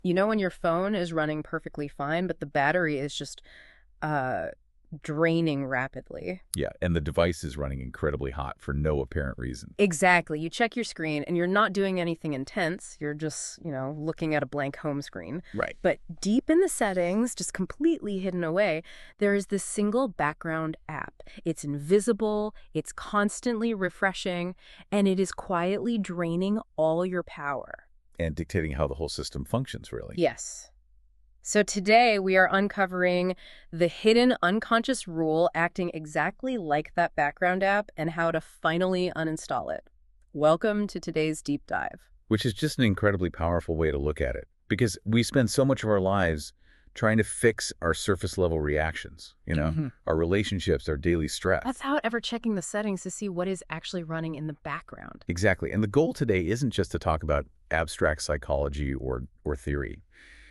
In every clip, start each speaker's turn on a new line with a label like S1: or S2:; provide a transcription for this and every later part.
S1: You know when your phone is running perfectly fine, but the battery is just uh, draining rapidly.
S2: Yeah, and the device is running incredibly hot for no apparent reason.
S1: Exactly. You check your screen and you're not doing anything intense. You're just, looking at a blank home screen.
S2: Right.
S1: But deep in the settings, just completely hidden away, there is this single background app. It's invisible, it's constantly refreshing, and it is quietly draining all your power.
S2: And dictating how the whole system functions, really.
S1: Yes. So today we are uncovering the hidden unconscious rule acting exactly like that background app and how to finally uninstall it. Welcome to today's deep dive.
S2: Which is just an incredibly powerful way to look at it. Because we spend so much of our lives trying to fix our surface level reactions, our relationships, our daily stress.
S1: Without ever checking the settings to see what is actually running in the background.
S2: Exactly. And the goal today isn't just to talk about abstract psychology or theory.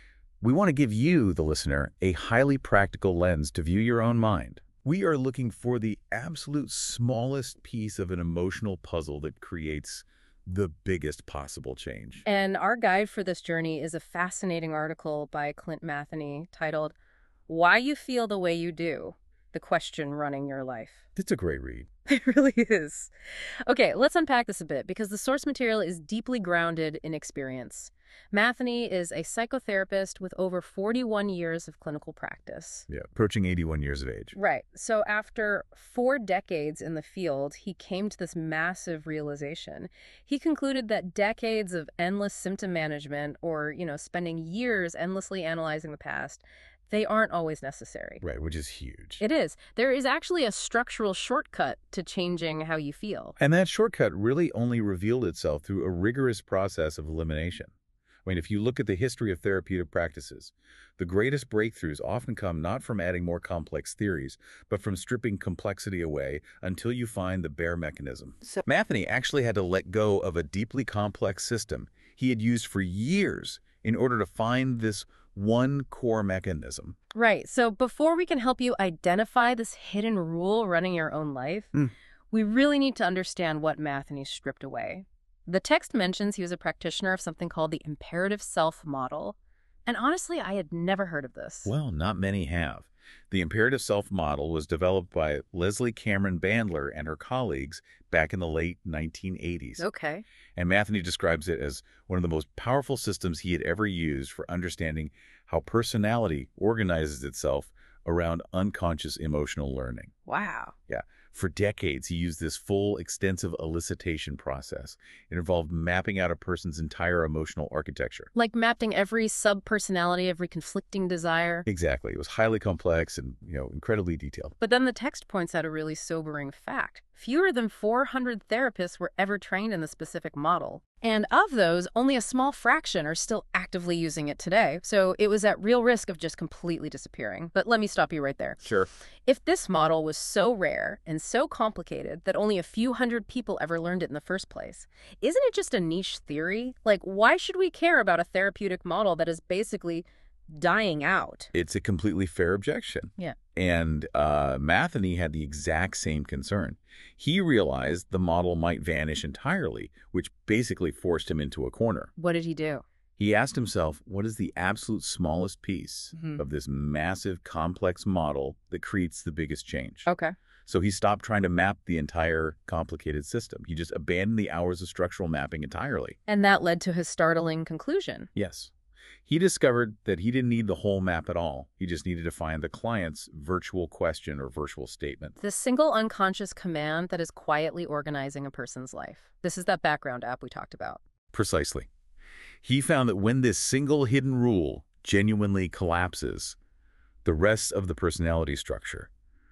S2: We want to give you, the listener, a highly practical lens to view your own mind. We are looking for the absolute smallest piece of an emotional puzzle that creates the biggest possible change.
S1: And our guide for this journey is a fascinating article by Clint Matheny titled, Why You Feel the Way You Do, The Question Running Your Life.
S2: It's a great read.
S1: It really is. Okay, let's unpack this a bit because the source material is deeply grounded in experience. Matheny is a psychotherapist with over 41 years of clinical practice.
S2: Yeah, approaching 81 years of age.
S1: Right. So after 4 decades in the field, he came to this massive realization. He concluded that decades of endless symptom management or, spending years endlessly analyzing the past, they aren't always necessary.
S2: Right, which is huge.
S1: It is. There is actually a structural shortcut to changing how you feel.
S2: And that shortcut really only revealed itself through a rigorous process of elimination. I mean, if you look at the history of therapeutic practices, the greatest breakthroughs often come not from adding more complex theories, but from stripping complexity away until you find the bare mechanism. So Matheny actually had to let go of a deeply complex system he had used for years in order to find this one core mechanism.
S1: Right. So before we can help you identify this hidden rule running your own life, we really need to understand what Matheny stripped away. The text mentions he was a practitioner of something called the imperative self model. And honestly, I had never heard of this.
S2: Well, not many have. The imperative self model was developed by Leslie Cameron Bandler and her colleagues back in the late 1980s.
S1: Okay.
S2: And Matheny describes it as one of the most powerful systems he had ever used for understanding how personality organizes itself around unconscious emotional learning.
S1: Wow.
S2: Yeah. For decades, he used this full, extensive elicitation process. It involved mapping out a person's entire emotional architecture.
S1: Like mapping every sub-personality, every conflicting desire.
S2: Exactly. It was highly complex and, incredibly detailed.
S1: But then the text points out a really sobering fact. Fewer than 400 therapists were ever trained in the specific model. And of those, only a small fraction are still actively using it today. So it was at real risk of just completely disappearing. But let me stop you right there.
S2: Sure.
S1: If this model was so rare and so complicated that only a few hundred people ever learned it in the first place, isn't it just a niche theory? Like, why should we care about a therapeutic model that is basically dying out?
S2: It's a completely fair objection.
S1: Yeah.
S2: And Matheny had the exact same concern. He realized the model might vanish entirely, which basically forced him into a corner.
S1: What did he do?
S2: He asked himself, what is the absolute smallest piece of this massive, complex model that creates the biggest change?
S1: Okay.
S2: So he stopped trying to map the entire complicated system. He just abandoned the hours of structural mapping entirely.
S1: And that led to his startling conclusion.
S2: Yes. He discovered that he didn't need the whole map at all. He just needed to find the client's virtual question or virtual statement.
S1: The single unconscious command that is quietly organizing a person's life. This is that background app we talked about.
S2: Precisely. He found that when this single hidden rule genuinely collapses, the rest of the personality structure,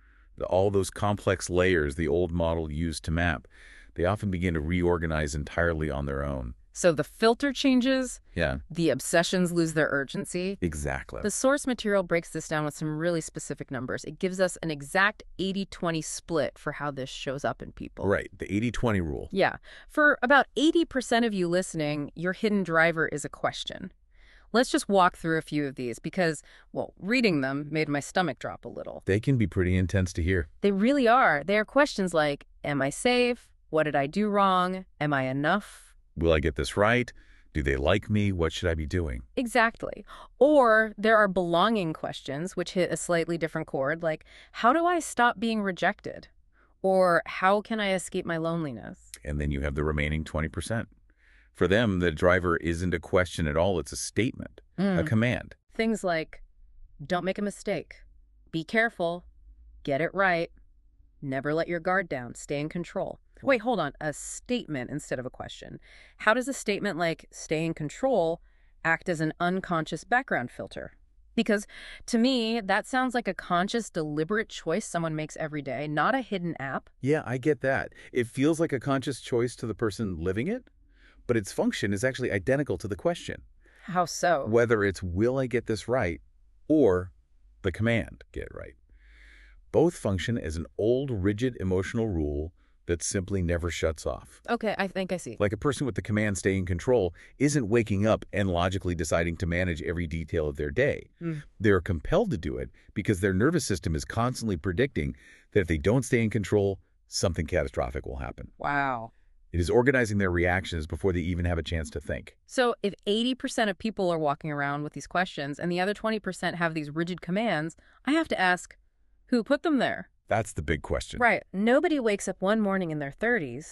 S2: all those complex layers the old model used to map, they often begin to reorganize entirely on their own.
S1: So the filter changes,
S2: Yeah,
S1: the obsessions lose their urgency.
S2: exactly.
S1: The source material breaks this down with some really specific numbers. It gives us an exact 80-20 split for how this shows up in people.
S2: Right, the 80-20 rule.
S1: Yeah. For about 80% of you listening, your hidden driver is a question. Let's just walk through a few of these because, well, reading them made my stomach drop a little.
S2: They can be pretty intense to hear.
S1: They really are. They are questions like, am I safe? What did I do wrong? Am I enough?
S2: Will I get this right? Do they like me? What should I be doing?
S1: Exactly. Or there are belonging questions, which hit a slightly different chord, like, how do I stop being rejected? Or how can I escape my loneliness?
S2: And then you have the remaining 20%. For them, the driver isn't a question at all. It's a statement, a command.
S1: Things like, don't make a mistake. Be careful. Get it right. Never let your guard down. Stay in control. Wait, hold on. A statement instead of a question. How does a statement like stay in control act as an unconscious background filter? Because to me, that sounds like a conscious, deliberate choice someone makes every day, not a hidden app.
S2: Yeah, I get that. It feels like a conscious choice to the person living it, but its function is actually identical to the question.
S1: How so?
S2: Whether it's will I get this right or the command get it right. Both function as an old, rigid emotional rule that simply never shuts off.
S1: Okay, I think I see.
S2: Like a person with the command stay in control isn't waking up and logically deciding to manage every detail of their day. They're compelled to do it because their nervous system is constantly predicting that if they don't stay in control, something catastrophic will happen.
S1: Wow.
S2: It is organizing their reactions before they even have a chance to think.
S1: So if 80% of people are walking around with these questions and the other 20% have these rigid commands, I have to ask, who put them there?
S2: That's the big question.
S1: Right. Nobody wakes up one morning in their 30s,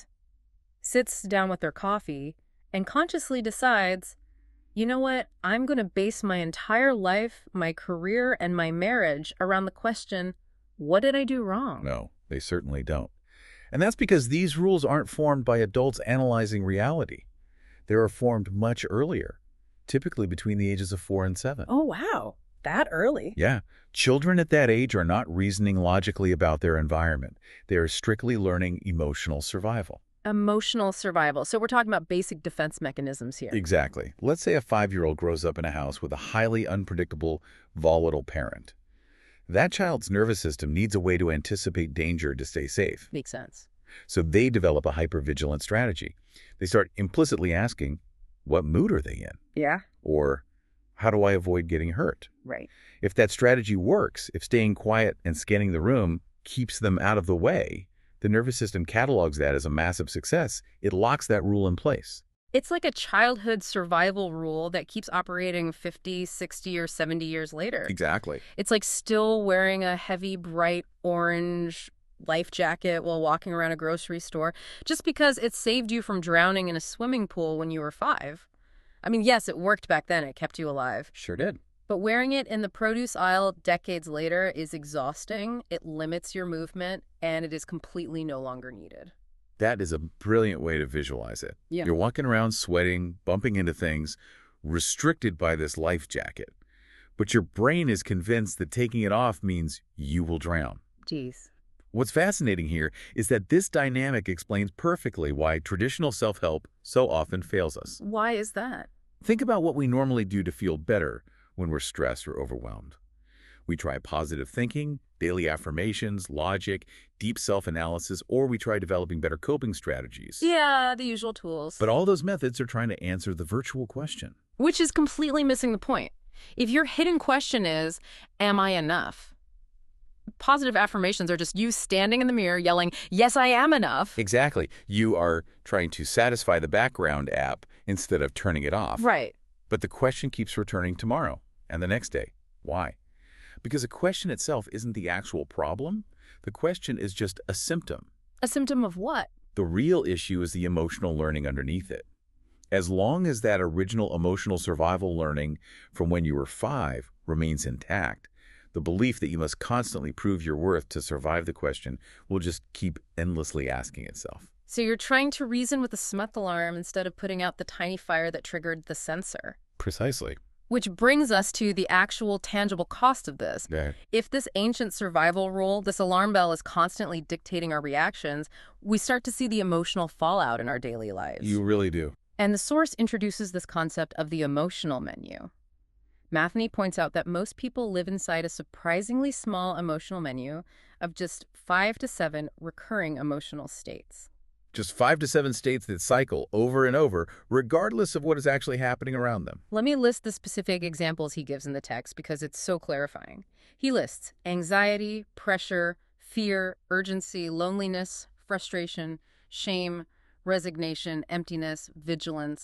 S1: sits down with their coffee, and consciously decides, you know what, I'm going to base my entire life, my career, and my marriage around the question, what did I do wrong?
S2: No, they certainly don't. And that's because these rules aren't formed by adults analyzing reality. They are formed much earlier, typically between the ages of 4 and 7.
S1: Oh, wow. That early?
S2: Yeah. Children at that age are not reasoning logically about their environment. They are strictly learning emotional survival.
S1: Emotional survival. So we're talking about basic defense mechanisms here.
S2: Exactly. Let's say a 5-year-old grows up in a house with a highly unpredictable, volatile parent. That child's nervous system needs a way to anticipate danger to stay safe.
S1: Makes sense.
S2: So they develop a hypervigilant strategy. They start implicitly asking, what mood are they in?
S1: Yeah.
S2: Or, how do I avoid getting hurt?
S1: Right.
S2: If that strategy works, if staying quiet and scanning the room keeps them out of the way, the nervous system catalogs that as a massive success. It locks that rule in place.
S1: It's like a childhood survival rule that keeps operating 50, 60, or 70 years later.
S2: Exactly.
S1: It's like still wearing a heavy, bright orange life jacket while walking around a grocery store just because it saved you from drowning in a swimming pool when you were 5. I mean, yes, it worked back then. It kept you alive.
S2: Sure did.
S1: But wearing it in the produce aisle decades later is exhausting. It limits your movement, and it is completely no longer needed.
S2: That is a brilliant way to visualize it.
S1: Yeah.
S2: You're walking around sweating, bumping into things, restricted by this life jacket. But your brain is convinced that taking it off means you will drown.
S1: Jeez.
S2: What's fascinating here is that this dynamic explains perfectly why traditional self-help so often fails us.
S1: Why is that?
S2: Think about what we normally do to feel better when we're stressed or overwhelmed. We try positive thinking, daily affirmations, logic, deep self-analysis, or we try developing better coping strategies.
S1: Yeah, the usual tools.
S2: But all those methods are trying to answer the virtual question.
S1: Which is completely missing the point. If your hidden question is, am I enough? Positive affirmations are just you standing in the mirror yelling, yes, I am enough.
S2: Exactly. You are trying to satisfy the background app instead of turning it off.
S1: Right.
S2: But the question keeps returning tomorrow and the next day. Why? Because the question itself isn't the actual problem. The question is just a symptom.
S1: A symptom of what?
S2: The real issue is the emotional learning underneath it. As long as that original emotional survival learning from when you were 5 remains intact, the belief that you must constantly prove your worth to survive the question will just keep endlessly asking itself.
S1: So you're trying to reason with the Smith alarm instead of putting out the tiny fire that triggered the sensor.
S2: Precisely.
S1: Which brings us to the actual tangible cost of this.
S2: Yeah.
S1: If this ancient survival rule, this alarm bell, is constantly dictating our reactions, we start to see the emotional fallout in our daily lives.
S2: You really do.
S1: And the source introduces this concept of the emotional menu. Matheny points out that most people live inside a surprisingly small emotional menu of just 5 to 7 recurring emotional states.
S2: Just 5 to 7 states that cycle over and over, regardless of what is actually happening around them.
S1: Let me list the specific examples he gives in the text because it's so clarifying. He lists anxiety, pressure, fear, urgency, loneliness, frustration, shame, resignation, emptiness, vigilance,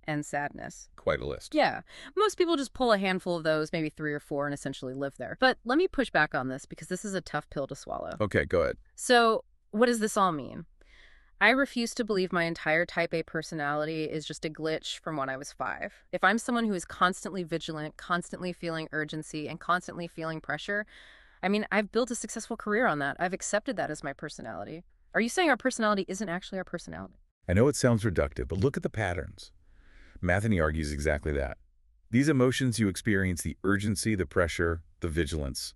S1: and sadness.
S2: Quite a list.
S1: Yeah, most people just pull a handful of those, maybe 3 or 4, and essentially live there. But let me push back on this because this is a tough pill to swallow.
S2: Okay, go ahead.
S1: So what does this all mean? I refuse to believe my entire type A personality is just a glitch from when I was 5. If I'm someone who is constantly vigilant, constantly feeling urgency, and constantly feeling pressure, I mean, I've built a successful career on that. I've accepted that as my personality. Are you saying our personality isn't actually our personality?
S2: I know it sounds reductive, but look at the patterns. Matheny argues exactly that. These emotions you experience, the urgency, the pressure, the vigilance,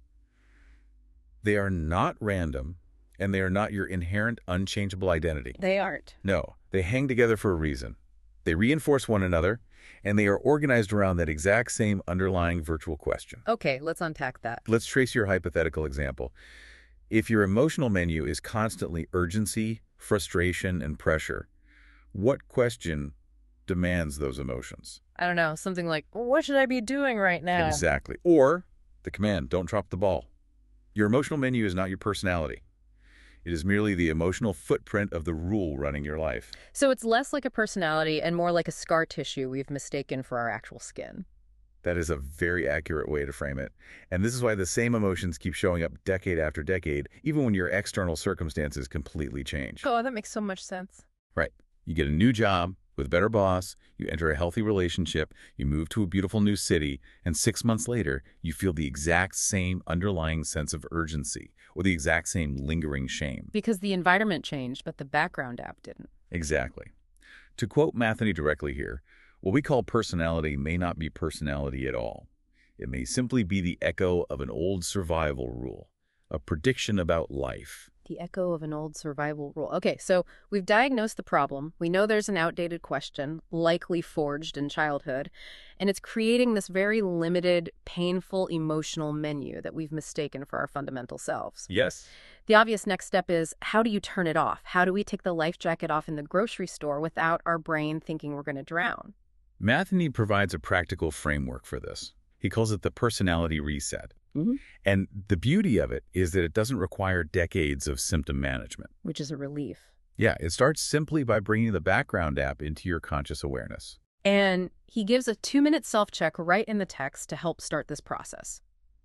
S2: they are not random, and they are not your inherent unchangeable identity.
S1: They aren't.
S2: No, they hang together for a reason. They reinforce one another, and they are organized around that exact same underlying virtual question.
S1: Okay, let's unpack that.
S2: Let's trace your hypothetical example. If your emotional menu is constantly urgency, frustration, and pressure, what question demands those emotions?
S1: I don't know, something like, what should I be doing right now?
S2: Exactly. Or the command, don't drop the ball. Your emotional menu is not your personality. It is merely the emotional footprint of the rule running your life.
S1: So it's less like a personality and more like a scar tissue we've mistaken for our actual skin.
S2: That is a very accurate way to frame it. And this is why the same emotions keep showing up decade after decade, even when your external circumstances completely change.
S1: Oh, that makes so much sense.
S2: Right. You get a new job with a better boss, you enter a healthy relationship, you move to a beautiful new city, and 6 months later, you feel the exact same underlying sense of urgency or the exact same lingering shame.
S1: Because the environment changed, but the background app didn't.
S2: Exactly. To quote Matheny directly here, what we call personality may not be personality at all. It may simply be the echo of an old survival rule, a prediction about life.
S1: The echo of an old survival rule. Okay, so we've diagnosed the problem. We know there's an outdated question, likely forged in childhood, and it's creating this very limited, painful, emotional menu that we've mistaken for our fundamental selves.
S2: Yes.
S1: The obvious next step is, how do you turn it off? How do we take the life jacket off in the grocery store without our brain thinking we're going to drown?
S2: Matheny provides a practical framework for this. He calls it the personality reset.
S1: Mm-hmm.
S2: And the beauty of it is that it doesn't require decades of symptom management.
S1: Which is a relief.
S2: Yeah, it starts simply by bringing the background app into your conscious awareness.
S1: And he gives a 2-minute self-check right in the text to help start this process.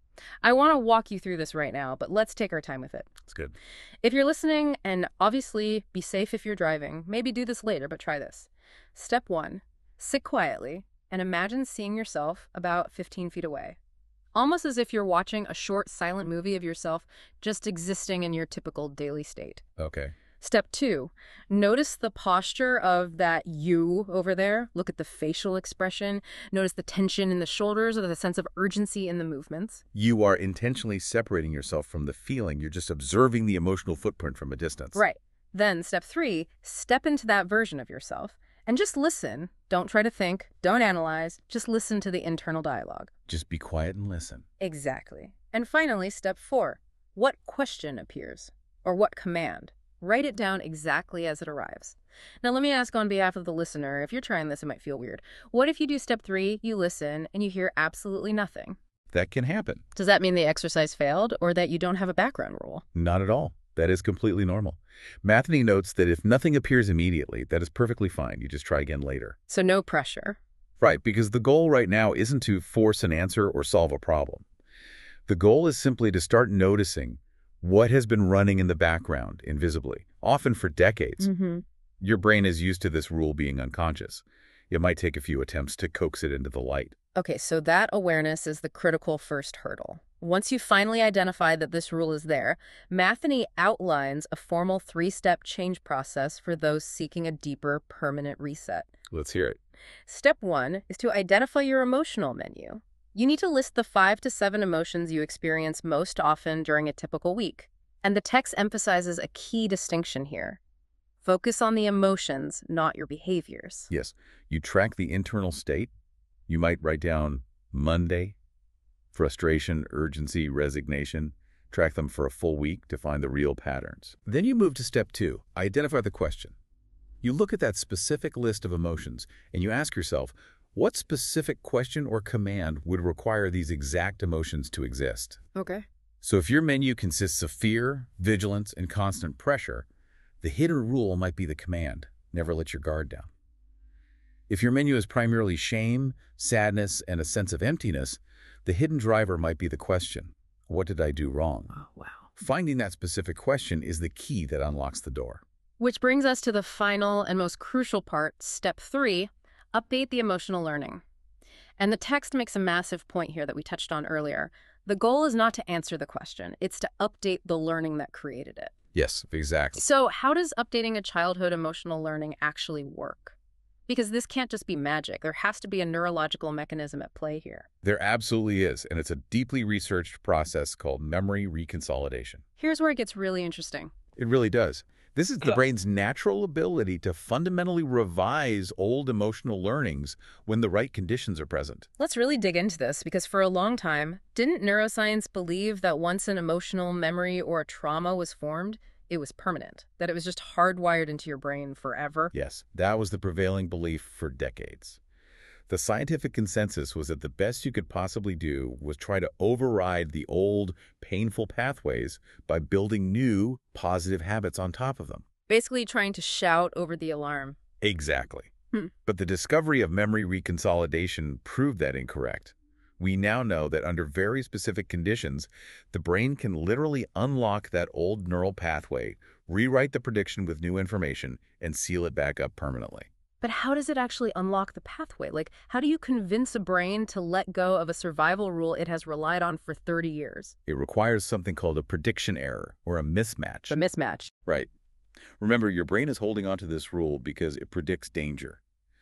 S1: I want to walk you through this right now, but let's take our time with it.
S2: That's good.
S1: If you're listening, and obviously be safe if you're driving, maybe do this later, but try this. Step 1, sit quietly and imagine seeing yourself about 15 feet away. Almost as if you're watching a short, silent movie of yourself just existing in your typical daily state.
S2: Okay.
S1: Step 2, notice the posture of that you over there. Look at the facial expression. Notice the tension in the shoulders or the sense of urgency in the movements.
S2: You are intentionally separating yourself from the feeling. You're just observing the emotional footprint from a distance.
S1: Right. Then step 3, step into that version of yourself and just listen. Don't try to think. Don't analyze. Just listen to the internal dialogue.
S2: Just be quiet and listen.
S1: Exactly. And finally, step 4, what question appears or what command? Write it down exactly as it arrives. Now, let me ask on behalf of the listener, if you're trying this, it might feel weird. What if you do step 3, you listen, and you hear absolutely nothing?
S2: That can happen.
S1: Does that mean the exercise failed or that you don't have a background rule?
S2: Not at all. That is completely normal. Matheny notes that if nothing appears immediately, that is perfectly fine. You just try again later.
S1: So no pressure.
S2: Right, because the goal right now isn't to force an answer or solve a problem. The goal is simply to start noticing what has been running in the background invisibly, often for decades.
S1: Mm-hmm.
S2: Your brain is used to this rule being unconscious. It might take a few attempts to coax it into the light.
S1: Okay, so that awareness is the critical first hurdle. Once you finally identify that this rule is there, Matheny outlines a formal 3-step change process for those seeking a deeper, permanent reset.
S2: Let's hear it.
S1: Step 1 is to identify your emotional menu. You need to list the 5 to 7 emotions you experience most often during a typical week. And the text emphasizes a key distinction here. Focus on the emotions, not your behaviors.
S2: Yes, you track the internal state. You might write down Monday, frustration, urgency, resignation. Track them for a full week to find the real patterns. Then you move to step 2, identify the question. You look at that specific list of emotions and you ask yourself, what specific question or command would require these exact emotions to exist?
S1: Okay.
S2: So if your menu consists of fear, vigilance, and constant pressure, the hidden rule might be the command, never let your guard down. If your menu is primarily shame, sadness, and a sense of emptiness, the hidden driver might be the question, what did I do wrong?
S1: Oh, wow.
S2: Finding that specific question is the key that unlocks the door.
S1: Which brings us to the final and most crucial part, step 3, update the emotional learning. And the text makes a massive point here that we touched on earlier. The goal is not to answer the question, it's to update the learning that created it.
S2: Yes, exactly.
S1: So how does updating a childhood emotional learning actually work? Because this can't just be magic. There has to be a neurological mechanism at play here.
S2: There absolutely is, and it's a deeply researched process called memory reconsolidation.
S1: Here's where it gets really interesting.
S2: It really does. This is the brain's natural ability to fundamentally revise old emotional learnings when the right conditions are present.
S1: Let's really dig into this because for a long time, didn't neuroscience believe that once an emotional memory or a trauma was formed, it was permanent, that it was just hardwired into your brain forever?
S2: Yes, that was the prevailing belief for decades. The scientific consensus was that the best you could possibly do was try to override the old, painful pathways by building new, positive habits on top of them.
S1: Basically trying to shout over the alarm.
S2: Exactly. But the discovery of memory reconsolidation proved that incorrect. We now know that under very specific conditions, the brain can literally unlock that old neural pathway, rewrite the prediction with new information, and seal it back up permanently.
S1: But how does it actually unlock the pathway? Like, how do you convince a brain to let go of a survival rule it has relied on for 30 years?
S2: It requires something called a prediction error, or a mismatch.
S1: The mismatch.
S2: Right. Remember, your brain is holding on to this rule because it predicts danger.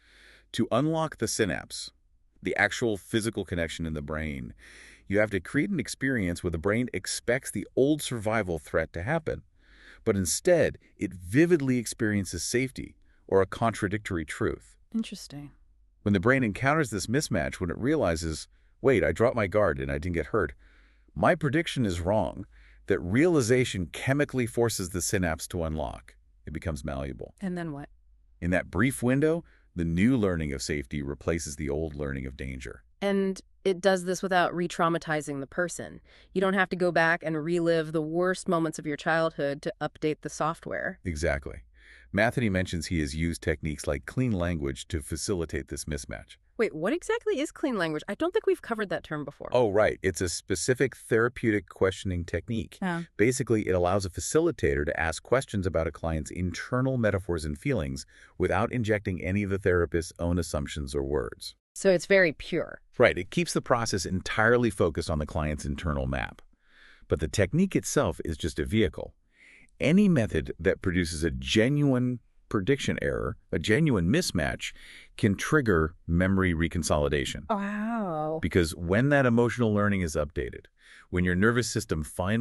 S2: To unlock the synapse, the actual physical connection in the brain, you have to create an experience where the brain expects the old survival threat to happen, but instead it vividly experiences safety or a contradictory truth.
S1: Interesting.
S2: When the brain encounters this mismatch, when it realizes, wait, I dropped my guard and I didn't get hurt, my prediction is wrong, that realization chemically forces the synapse to unlock. It becomes malleable.
S1: And then what?
S2: In that brief window, the new learning of safety replaces the old learning of danger.
S1: And it does this without re-traumatizing the person. You don't have to go back and relive the worst moments of your childhood to update the software.
S2: Exactly. Matheny mentions he has used techniques like clean language to facilitate this mismatch.
S1: Wait, what exactly is clean language? I don't think we've covered that term before.
S2: Oh, right. It's a specific therapeutic questioning technique. Basically, it allows a facilitator to ask questions about a client's internal metaphors and feelings without injecting any of the therapist's own assumptions or words.
S1: So it's very pure.
S2: Right. It keeps the process entirely focused on the client's internal map. But the technique itself is just a vehicle. Any method that produces a genuine prediction error, a genuine mismatch, can trigger memory reconsolidation.
S1: Wow.
S2: Because when that emotional learning is updated, when your nervous system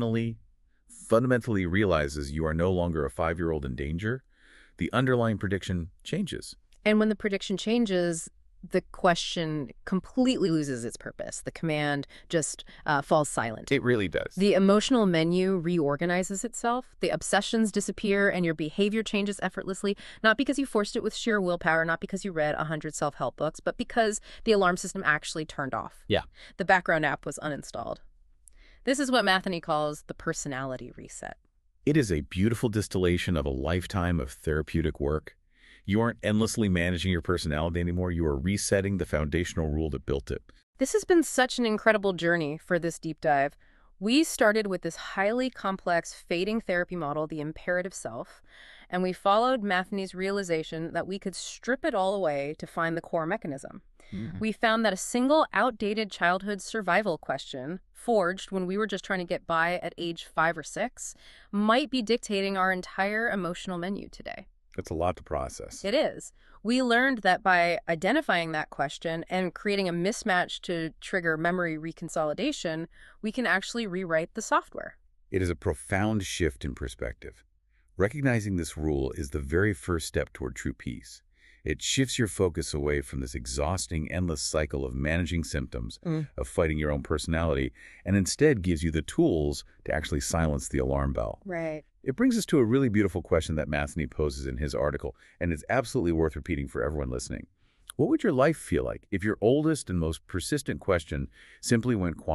S2: fundamentally realizes you are no longer a 5-year-old in danger, the underlying prediction changes.
S1: And when the prediction changes, the question completely loses its purpose. The command just falls silent.
S2: It really does.
S1: The emotional menu reorganizes itself. The obsessions disappear and your behavior changes effortlessly, not because you forced it with sheer willpower, not because you read 100 self-help books, but because the alarm system actually turned off.
S2: Yeah.
S1: The background app was uninstalled. This is what Matheny calls the personality reset.
S2: It is a beautiful distillation of a lifetime of therapeutic work. You aren't endlessly managing your personality anymore. You are resetting the foundational rule that built it.
S1: This has been such an incredible journey for this deep dive. We started with this highly complex fading therapy model, the imperative self, and we followed Matheny's realization that we could strip it all away to find the core mechanism. We found that a single outdated childhood survival question, forged when we were just trying to get by at age 5 or 6, might be dictating our entire emotional menu today.
S2: It's a lot to process.
S1: It is. We learned that by identifying that question and creating a mismatch to trigger memory reconsolidation, we can actually rewrite the software.
S2: It is a profound shift in perspective. Recognizing this rule is the very first step toward true peace. It shifts your focus away from this exhausting, endless cycle of managing symptoms, of fighting your own personality, and instead gives you the tools to actually silence the alarm bell.
S1: Right.
S2: It brings us to a really beautiful question that Matheny poses in his article, and it's absolutely worth repeating for everyone listening. What would your life feel like if your oldest and most persistent question simply went quiet?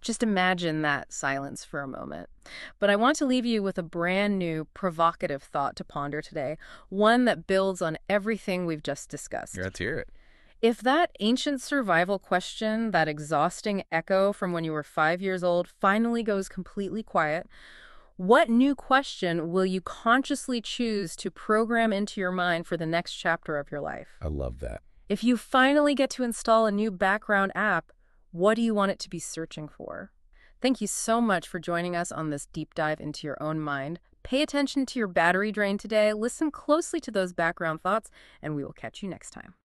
S1: Just imagine that silence for a moment. But I want to leave you with a brand new, provocative thought to ponder today, one that builds on everything we've just discussed.
S2: Yeah, let's hear it.
S1: If that ancient survival question, that exhausting echo from when you were 5 years old, finally goes completely quiet, what new question will you consciously choose to program into your mind for the next chapter of your life?
S2: I love that.
S1: If you finally get to install a new background app, what do you want it to be searching for? Thank you so much for joining us on this deep dive into your own mind. Pay attention to your battery drain today, listen closely to those background thoughts, and we will catch you next time.